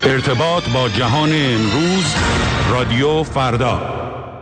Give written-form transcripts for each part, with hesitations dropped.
ارتباط با جهان امروز، رادیو فردا.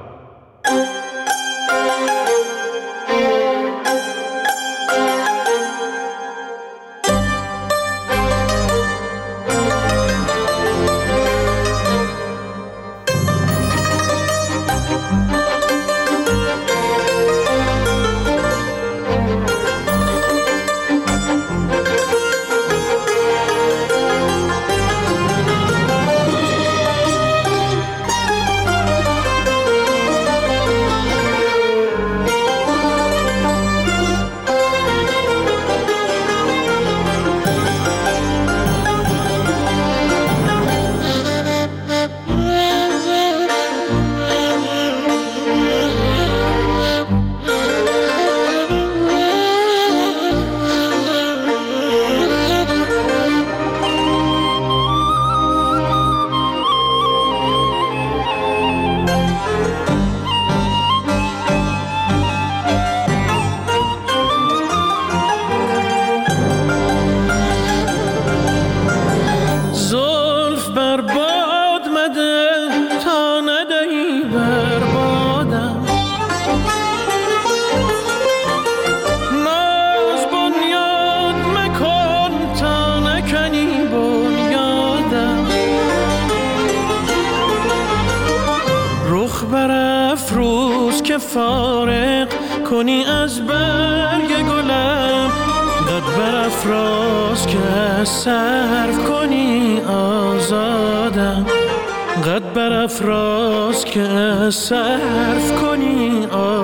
فارغ کنی از برگ گلم، قد برافراز که صرف کنی آزادم، قد برافراز که صرف کنی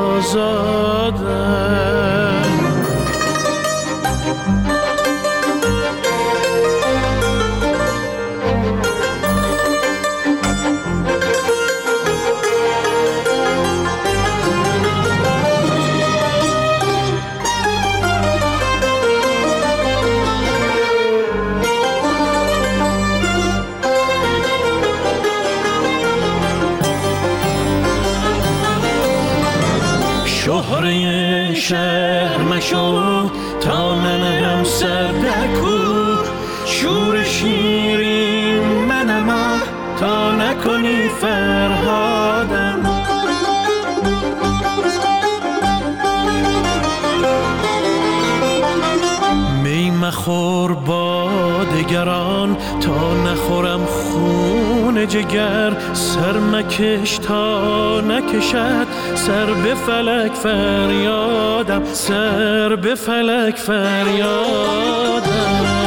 آزادم. شهره شهر مشو تا ننهم سر در کوه، شور شیرین منم تا نکنی فرهادم. می مخور با دگران تا نخورم خون جگر، سر مکش تا نکشد سر به فلک فریادم، سر به فلک فریادم.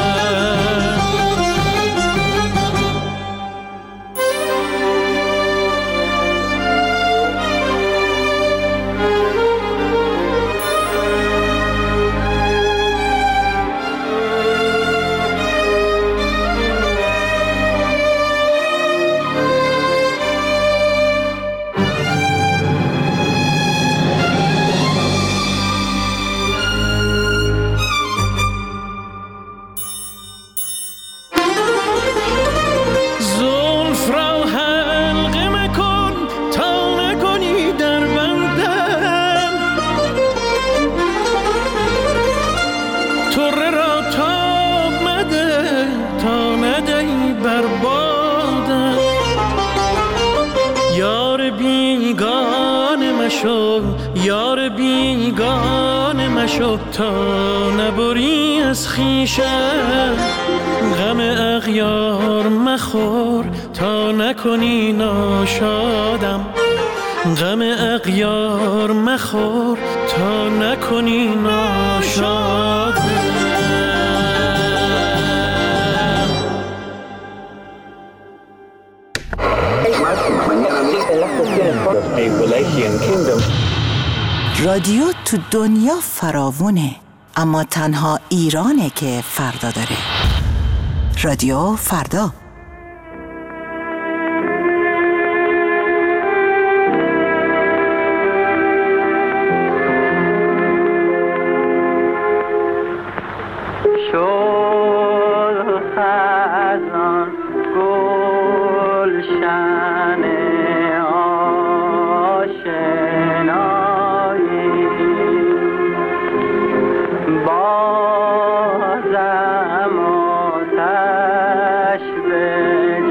یار بیگانه مشو تا نبری از خویشم، غم اغیار مخور تا نکنی ناشادم، غم اغیار مخور تا نکنی ناشادم. رادیو تو دنیا فراوونه، اما تنها ایرانه که فردا داره. رادیو فردا. بازم آتش به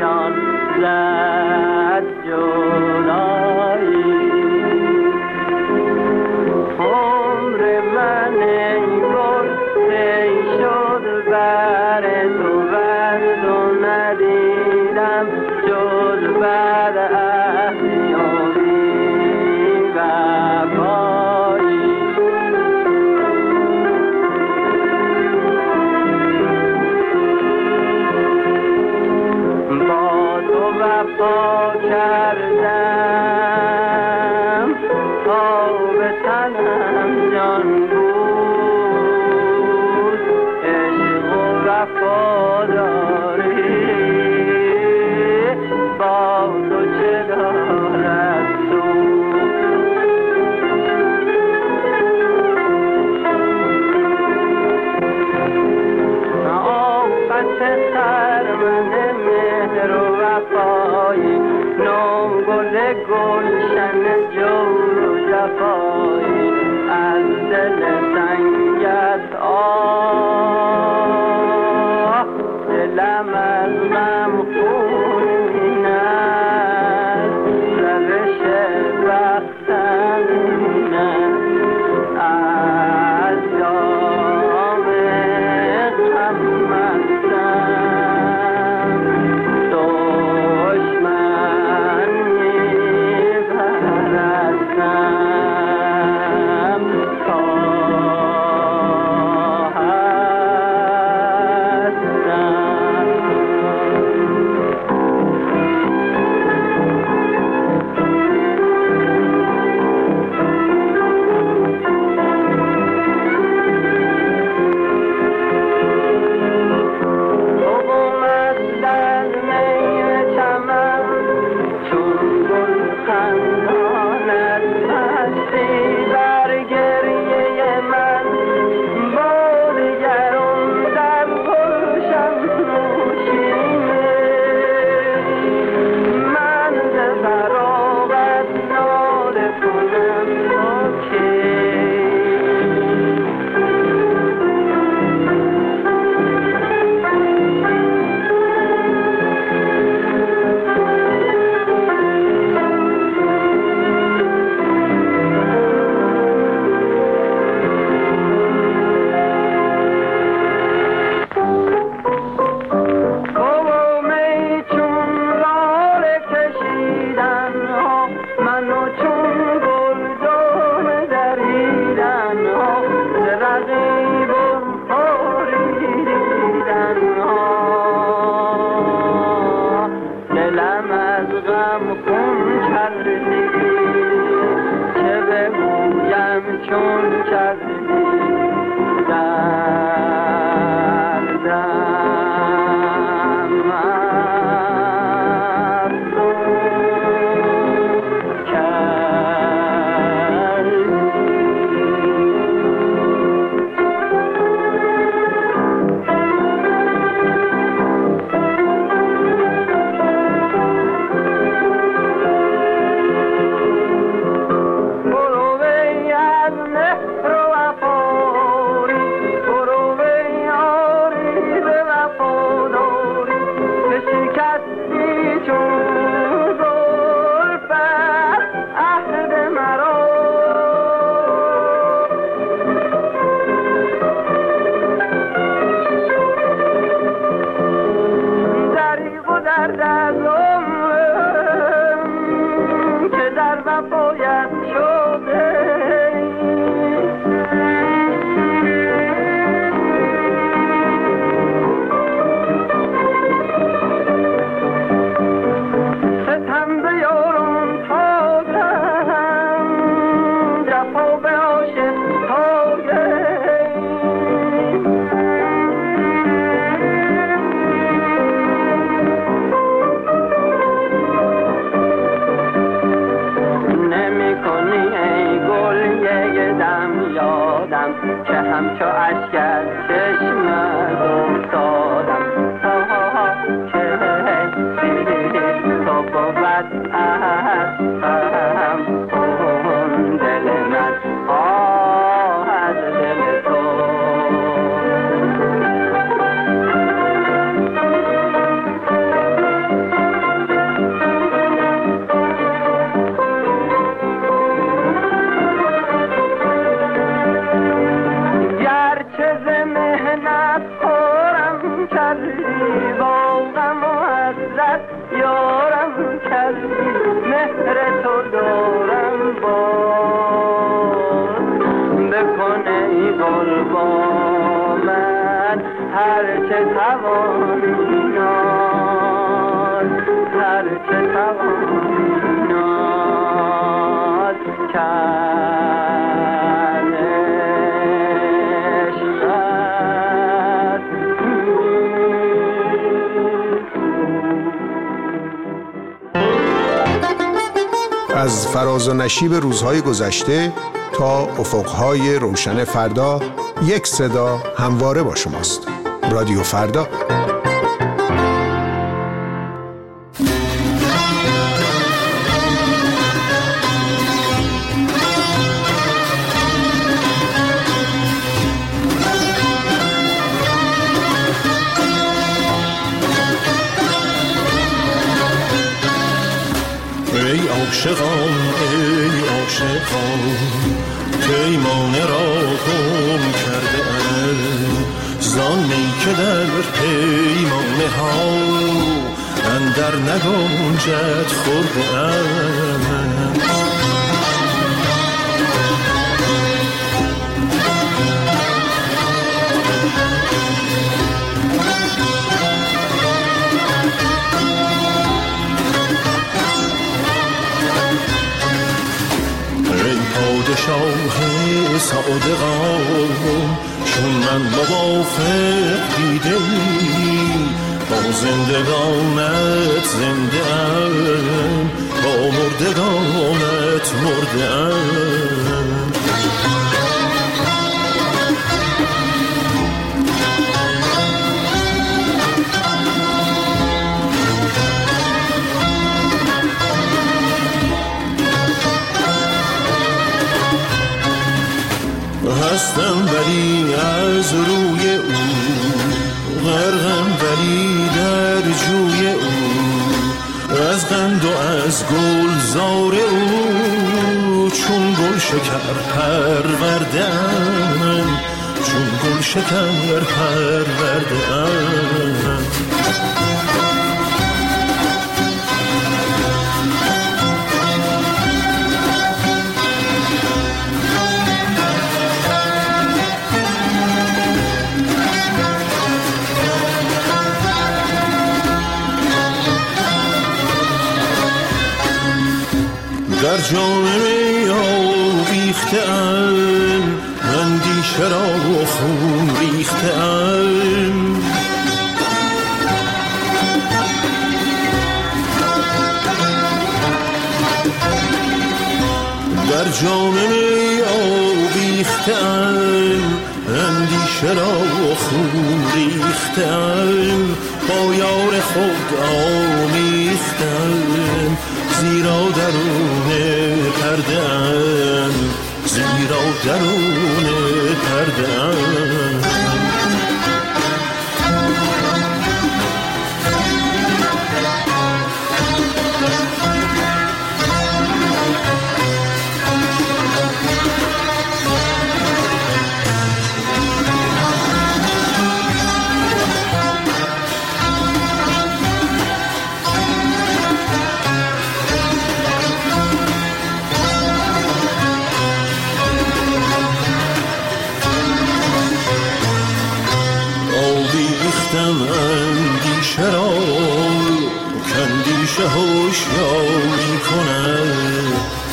وفا کردم تا به تنم جان بود عشق و وفاداری با تو چه دارد گلشن جور و جفایی از دل سنگت آه دلم از غم خونین است روش بختم این است از جام غم مستم دشمن چون کردی دردم افزون کردی که همچو اشکر چشمت افتادم که تو بود هستم اون دل من از دل تو یارم کردی مهر تو دارم باز بکن ای گل با من هرچه توانی ناز هرچه از فراز و نشیب روزهای گذشته تا افقهای روشن فردا، یک صدا همواره با شماست. رادیو فردا. ای عاشقان پیمانه را گم کرده ام، زانی که در پیمانه ها اندر نگنجد خورده ام. پادشاه صادقان چون من موافق دیدی، با زندگانت زنده ام، با مردگانت مرده ام. هستم ولی از روی او، غرقم ولی در جوی او، از قند و از گلزار او، چون گل شکر پرورده‌ام، چون گل شکر پرورده‌ام. در جام می آویخته‌ام، اندیشه را خون ریخته‌ام. در جام می آویخته‌ام، اندیشه را خون ریخته‌ام. با یار خود آمیخته‌ام، زیرا درون پرده‌ام، زیرا درون پرده‌ام. اندیشه را کاندیشه هوشیاری کند،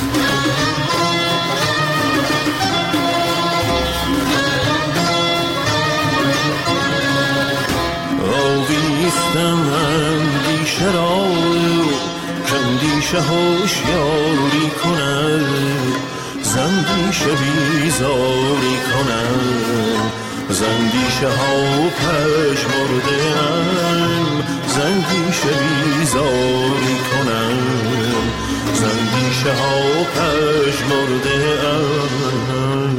آویختم اندیشه را کاندیشه هوشیاری کند، زندیشه بیزاری کند، زندیشه ها پژمرده‌ام، زندیشه بیزاری کنم، زندیشه ها پژمرده‌ام.